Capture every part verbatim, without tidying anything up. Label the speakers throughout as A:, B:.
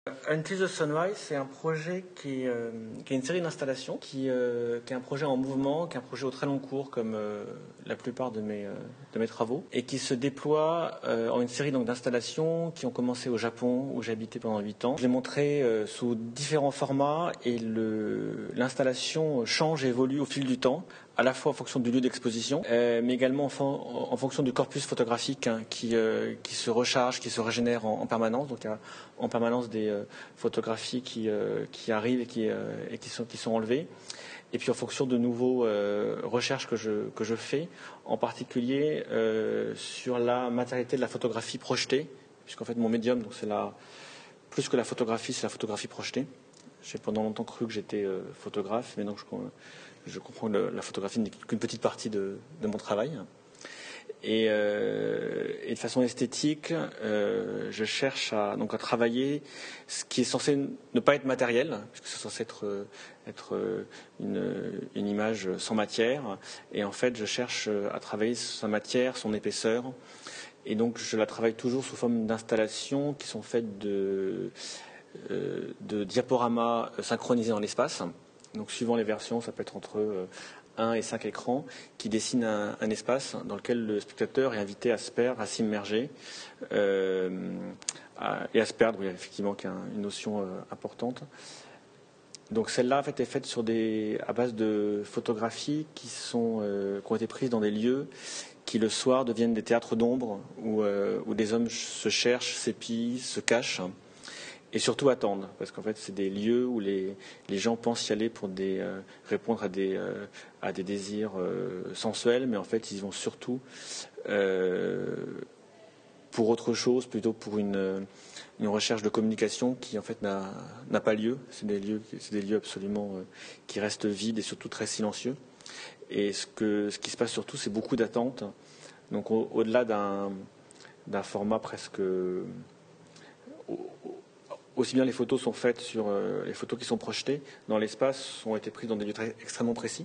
A: Until the Sunrise, c'est un projet qui est, euh, qui est une série d'installations, qui, euh, qui est un projet en mouvement, qui est un projet au très long cours, comme euh, la plupart de mes, euh, de mes travaux, et qui se déploie euh, en une série donc, d'installations qui ont commencé au Japon, où j'ai habité pendant huit ans. Je l'ai montré euh, sous différents formats, et le, l'installation change et évolue au fil du temps, à la fois en fonction du lieu d'exposition, euh, mais également en, fon- en fonction du corpus photographique hein, qui, euh, qui se recharge, qui se régénère en, en permanence. Donc il y a en permanence des euh, photographies qui, euh, qui arrivent et, qui, euh, et qui, sont, qui sont enlevées. Et puis en fonction de nouveaux euh, recherches que je, que je fais, en particulier euh, sur la matérialité de la photographie projetée, puisqu'en fait mon médium, donc c'est la, plus que la photographie, c'est la photographie projetée. J'ai pendant longtemps cru que j'étais euh, photographe, mais donc je, je comprends que le, la photographie n'est qu'une petite partie de, de mon travail. Et, euh, et de façon esthétique, euh, je cherche à, donc à travailler ce qui est censé ne pas être matériel, puisque c'est censé être, être une, une image sans matière. Et en fait, je cherche à travailler sa matière, son épaisseur. Et donc, je la travaille toujours sous forme d'installations qui sont faites de, euh, de diaporamas synchronisés dans l'espace. Donc, suivant les versions, ça peut être entre un et cinq écrans qui dessinent un, un espace dans lequel le spectateur est invité à se perdre, à s'immerger euh, à, et à se perdre, oui, effectivement, qui est un, une notion euh, importante. Donc celle-là en fait, est faite sur des, à base de photographies qui, sont, euh, qui ont été prises dans des lieux qui le soir deviennent des théâtres d'ombre où, euh, où des hommes se cherchent, s'épient, se cachent. Et surtout attendre, parce qu'en fait, c'est des lieux où les, les gens pensent y aller pour des, euh, répondre à des, euh, à des désirs euh, sensuels, mais en fait, ils y vont surtout euh, pour autre chose, plutôt pour une, une recherche de communication qui, en fait, n'a, n'a pas lieu. C'est des lieux, c'est des lieux absolument euh, qui restent vides et surtout très silencieux. Et ce, que, ce qui se passe surtout, c'est beaucoup d'attentes. Donc, au, au-delà d'un, d'un format presque... Au, aussi bien les photos sont faites sur euh, les photos qui sont projetées dans l'espace ont été prises dans des lieux très, extrêmement précis.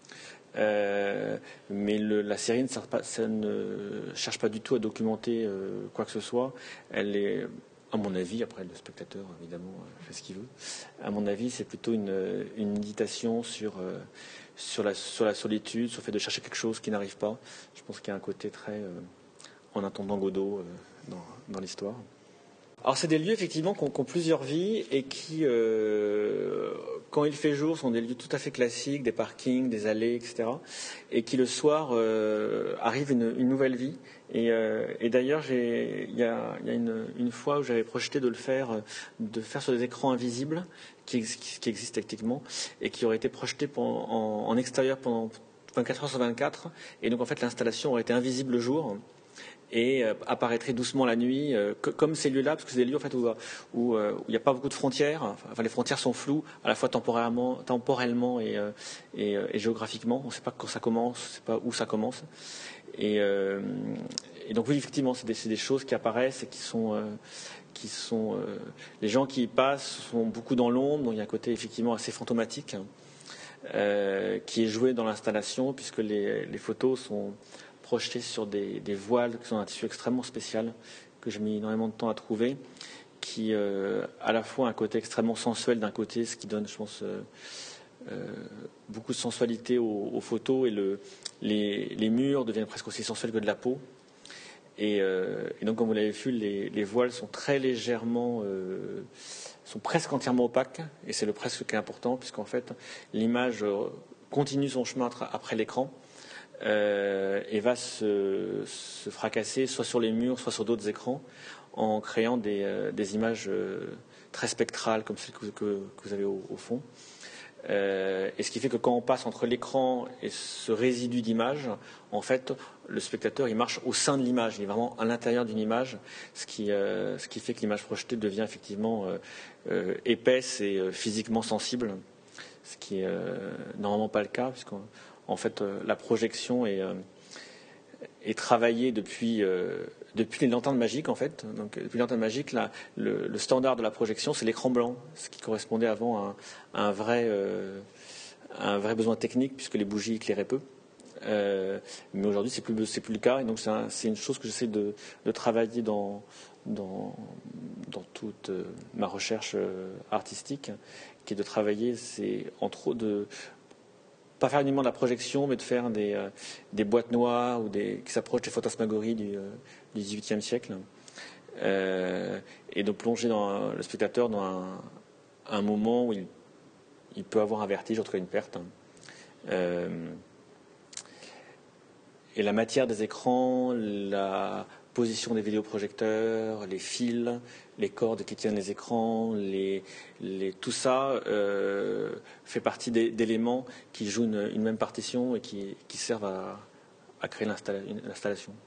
A: Euh, mais le, la série ne, pas, ça ne cherche pas du tout à documenter euh, quoi que ce soit. Elle est, à mon avis, après le spectateur évidemment fait ce qu'il veut. À mon avis, c'est plutôt une, une méditation sur euh, sur la, sur la solitude, sur le fait de chercher quelque chose qui n'arrive pas. Je pense qu'il y a un côté très euh, en attendant Godot euh, dans, dans l'histoire. Alors c'est des lieux effectivement qui ont, qui ont plusieurs vies et qui, euh, quand il fait jour, sont des lieux tout à fait classiques, des parkings, des allées, et cetera. Et qui le soir euh, arrivent une, une nouvelle vie. Et, euh, et d'ailleurs, il y a, y a une, une fois où j'avais projeté de le faire, de faire sur des écrans invisibles qui, qui, qui existent techniquement et qui auraient été projetés en, en, en extérieur pendant vingt-quatre heures sur vingt-quatre. Et donc en fait, l'installation aurait été invisible le jour et euh, apparaîtrait doucement la nuit, euh, que, comme ces lieux-là, parce que c'est des lieux en fait, où où, euh, où il n'y a pas beaucoup de frontières, enfin les frontières sont floues, à la fois temporairement, temporellement et, euh, et, euh, et géographiquement, on ne sait pas quand ça commence, on ne sait pas où ça commence. Et, euh, et donc oui, effectivement, c'est des, c'est des choses qui apparaissent et qui sont... Euh, qui sont euh, les gens qui y passent sont beaucoup dans l'ombre, donc il y a un côté effectivement assez fantomatique, euh, qui est joué dans l'installation, puisque les, les photos sont projetés sur des, des voiles qui sont un tissu extrêmement spécial que j'ai mis énormément de temps à trouver, qui euh, à la fois un côté extrêmement sensuel d'un côté, ce qui donne, je pense, euh, euh, beaucoup de sensualité aux, aux photos, et le, les, les murs deviennent presque aussi sensuels que de la peau. Et, euh, et donc, comme vous l'avez vu, les, les voiles sont très légèrement, euh, sont presque entièrement opaques, et c'est le presque qui est important, puisqu'en fait, l'image continue son chemin après l'écran. Euh, et va se, se fracasser soit sur les murs, soit sur d'autres écrans, en créant des, euh, des images euh, très spectrales comme celles que, que, que vous avez au, au fond. Euh, et ce qui fait que quand on passe entre l'écran et ce résidu d'image, en fait, le spectateur il marche au sein de l'image, il est vraiment à l'intérieur d'une image, ce qui, euh, ce qui fait que l'image projetée devient effectivement euh, euh, épaisse et euh, physiquement sensible, ce qui est euh, normalement pas le cas, puisqu'on En fait, euh, la projection est, euh, est travaillée depuis, euh, depuis les lanternes magiques, en fait. Donc, depuis les lanternes magiques, là, le, le standard de la projection, c'est l'écran blanc, ce qui correspondait avant à un, à un, vrai, euh, à un vrai besoin technique, puisque les bougies éclairaient peu. Euh, mais aujourd'hui, c'est plus, c'est plus le cas. Et donc, c'est, un, c'est une chose que j'essaie de, de travailler dans, dans, dans toute euh, ma recherche euh, artistique, qui est de travailler, c'est entre autres de pas faire uniquement de la projection, mais de faire des, euh, des boîtes noires ou des, qui s'approchent des fantasmagories du, euh, du dix-huitième siècle, euh, et de plonger dans, le spectateur dans un, un moment où il, il peut avoir un vertige, en tout cas une perte. Euh, et la matière des écrans, la position des vidéoprojecteurs, les fils, les cordes qui tiennent les écrans, les, les, tout ça euh, fait partie des, d'éléments qui jouent une, une même partition et qui, qui servent à, à créer l'installa- une installation.